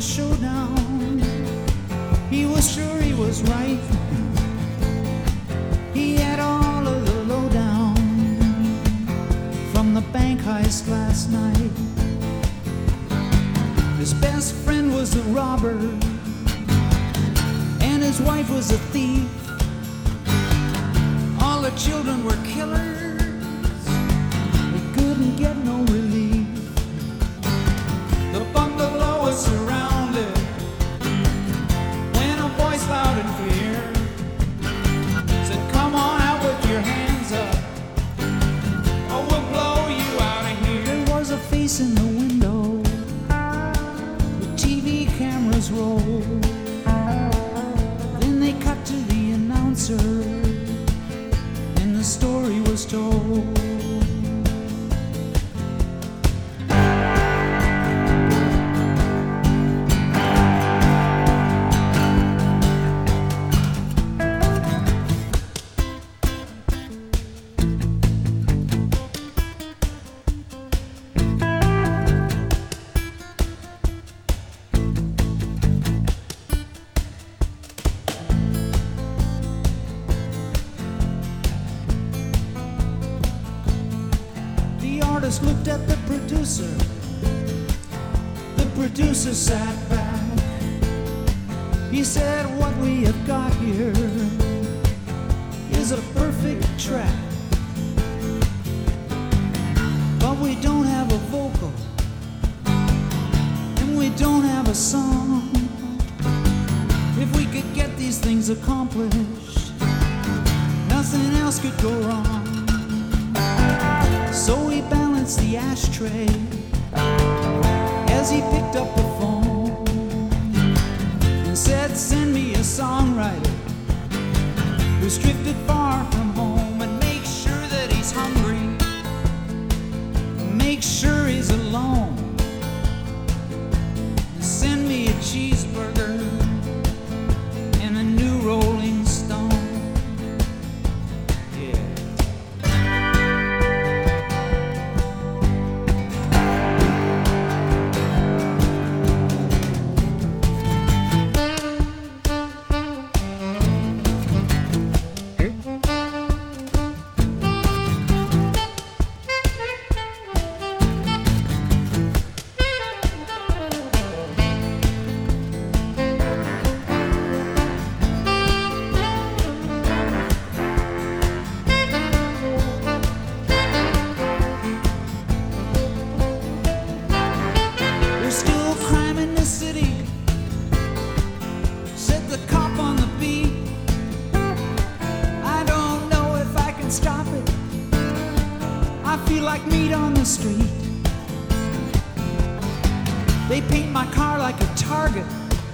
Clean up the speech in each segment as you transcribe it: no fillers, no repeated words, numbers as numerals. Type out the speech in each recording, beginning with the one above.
showdown. He was sure he was right. He had all of the lowdown from the bank heist last night. His best friend was a robber, and his wife was a thief. All the children were killers. They couldn't get no relief. The bungalow was surrounded when a voice loud and clear said, "Come on out with your hands up, or we'll blow you out of here." There was a face in the window. The TV cameras rolled. Then they cut to the announcer, and the story was told. Looked at the producer. The producer sat back. He said, "What we have got here is a perfect track, but we don't have a vocal, and we don't have a song. If we could get these things accomplished, nothing else could go wrong." So he balanced the ashtray as he picked up the phone and said, "Send me a songwriter who's drifted far from home, and make sure that he's hungry, make sure he's alone. Send me a cheeseburger and a new Rolling Stone." Like meat on the street. They paint my car like a target.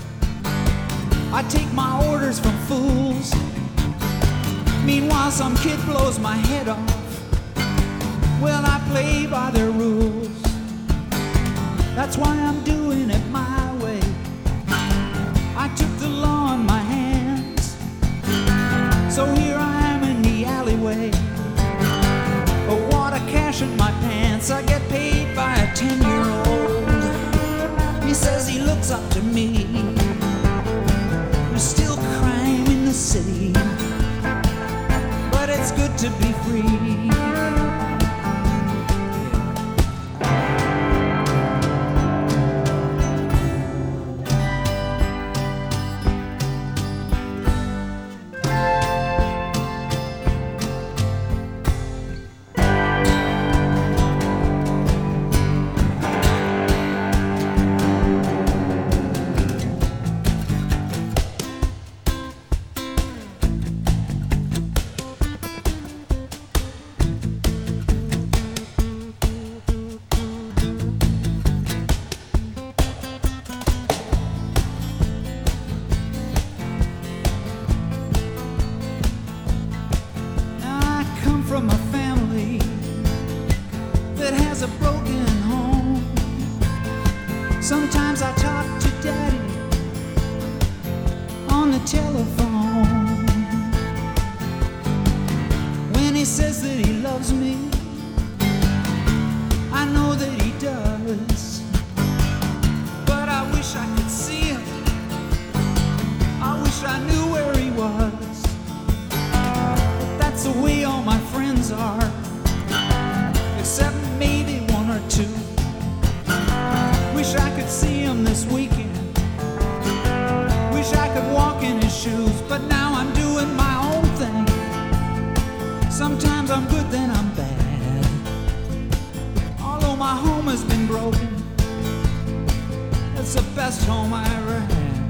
I take my orders from fools. Meanwhile, some kid blows my head off. Well, I play by their rules. That's why I'm doing it my way. I took the law in my hands, so here I am in the alleyway. Cash in my pants, I get paid by a 10-year-old. He says he looks up to me. There's still crime in the city, but it's good to be free. From a family that has a broken home. Sometimes I talk to Daddy on the telephone. When he says that he loves me, I know that he does, but I wish I could say ever had.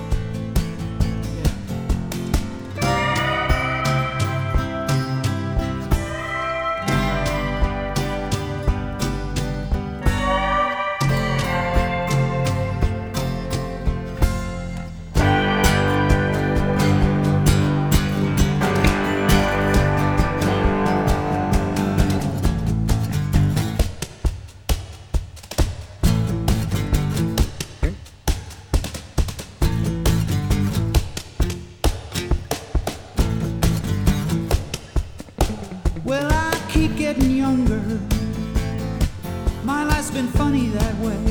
Well, I keep getting younger. My life's been funny that way.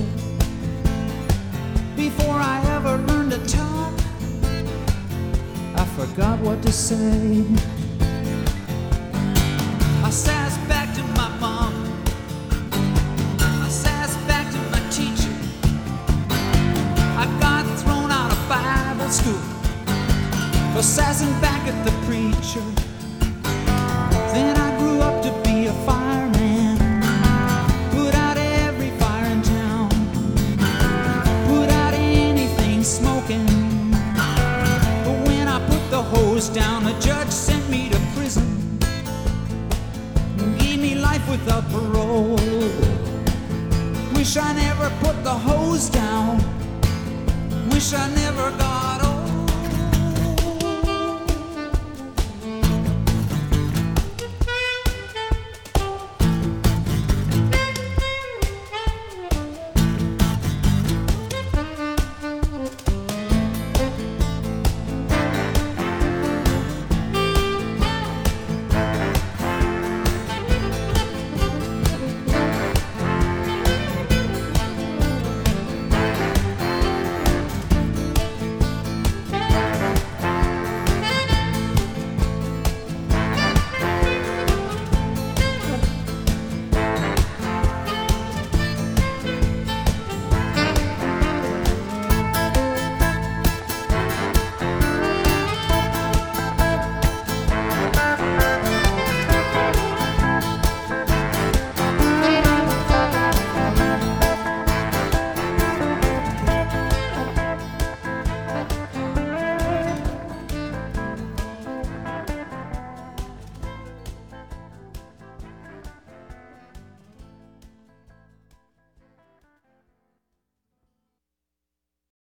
Before I ever learned to talk, I forgot what to say. I sass back to my mom. I sass back to my teacher. I got thrown out of Bible school for sassing back at the preacher. Then I grew up to be a fireman, put out every fire in town, put out anything smoking. But when I put the hose down, the judge sent me to prison, gave me life without parole. Wish I never put the hose down, wish I never